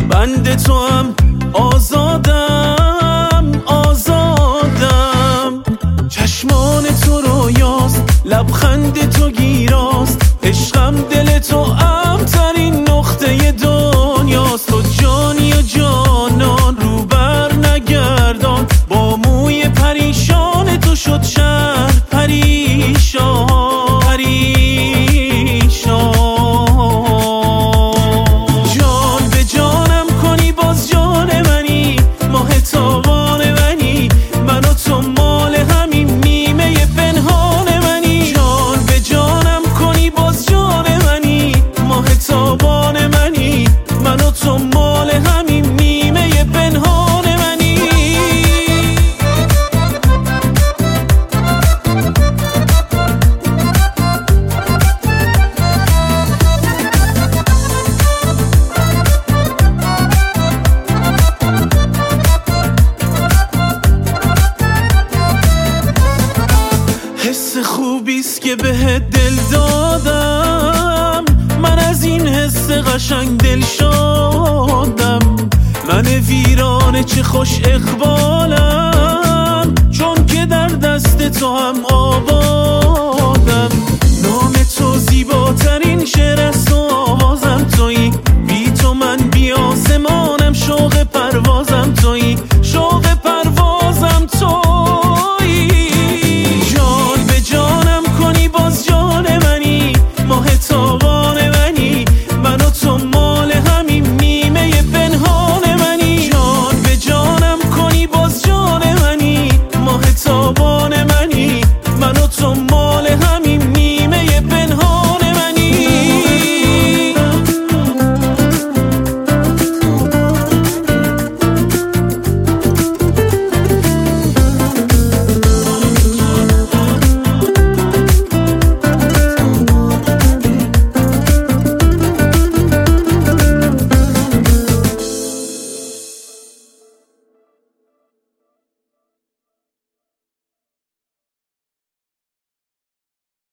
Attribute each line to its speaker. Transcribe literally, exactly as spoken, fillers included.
Speaker 1: بند تو هم آزادم آزادم. چشمان تو رویاست، لبخند تو گیراست، عشقم دل تو امترین نقطه دنیاست. تو جانی و جانان رو بر نگردان، با موی پریشان تو شد شهر پریشان پریشان. جان به جانم کنی باز جان منی، ماه تابان منی، من و تو مال همین نیمه پنهان منی. جان به جانم کنی باز جان منی، ماه تابان منی، من و تو مال همین نیمه پنهان منی. حس خوبیست که بهت دل دادم، من از این حس قشنگ دل شادم. من ویرانه چه خوش اقبالم، چون که در دست تو هم آبادم.